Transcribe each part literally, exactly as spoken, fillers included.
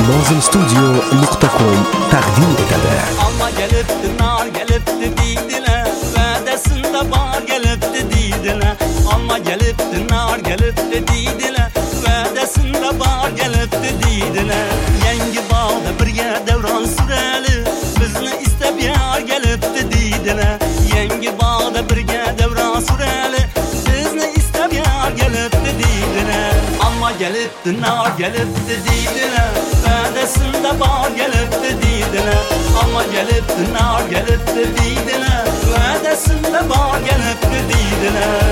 nozim studio nuqta com taqdim etadi. Alma gelipti, nar gelipti deydiler, va'dasında bar gelipti deydiler. Alma gelipti, nar gelipti deydiler, va'dasında bar gelipti deydiler. Yangi bağda birga davron surali, bizni istab yar gelipti deydiler. Yangi bağda birga davron surali, bizni istab yar gelipti deydiler. Alma gelipti, nar gelipti deydiler, va'dasında bar gelipti deydiler. Alma gelipti, nar gelipti deydiler, va'dasında bar gelipti deydiler.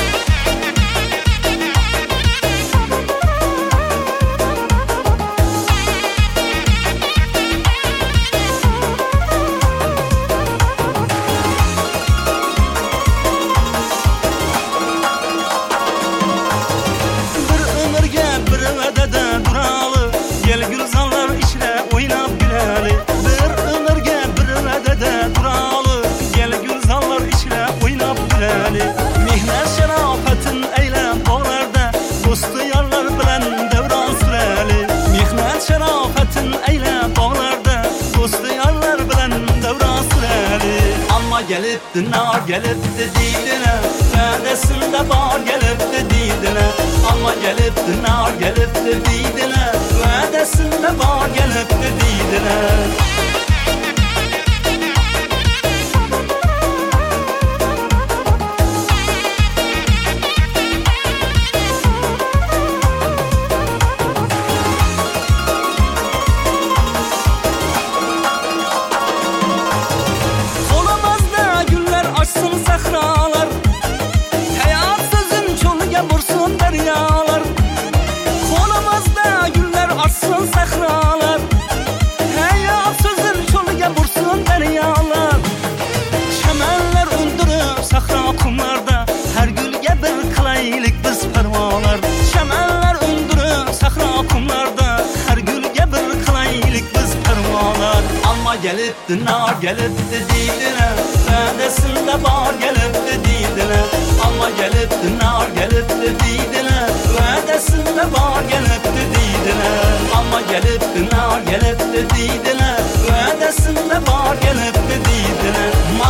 Mehnat şarafatin eylem bağlarda, dostu yarlar bilen devran süreli. Mehnat şarafatin eylem bağlarda, dostu yarlar bilen devran süreli. Alma gelipti, nar gelipti deydiler, va'dasında bar gelipti deydiler. Alma gelipti, nar gelipti deydiler, va'dasında bar gelipti deydiler. Sahralar, hayat sözün çölge vursun deryalar. Kolumuzda güller açsın sahralar, hayat sözün çölge vursun deryalar. Çemenler öldürüp sahra kumlarda, her gülge bir kılaylık biz pervalar. Çemenler öldürüp sahra kumlarda, her gülge bir kılaylık biz pervalar. Alma gelipti, nar gelipti deydiler, va'dasında bar gelipti deydiler. Alma gelipti, nar gelipti deydiler, va'dasında bar gelipti deydiler. Alma gelipti, nar gelipti deydiler, va'dasında bar gelipti deydiler.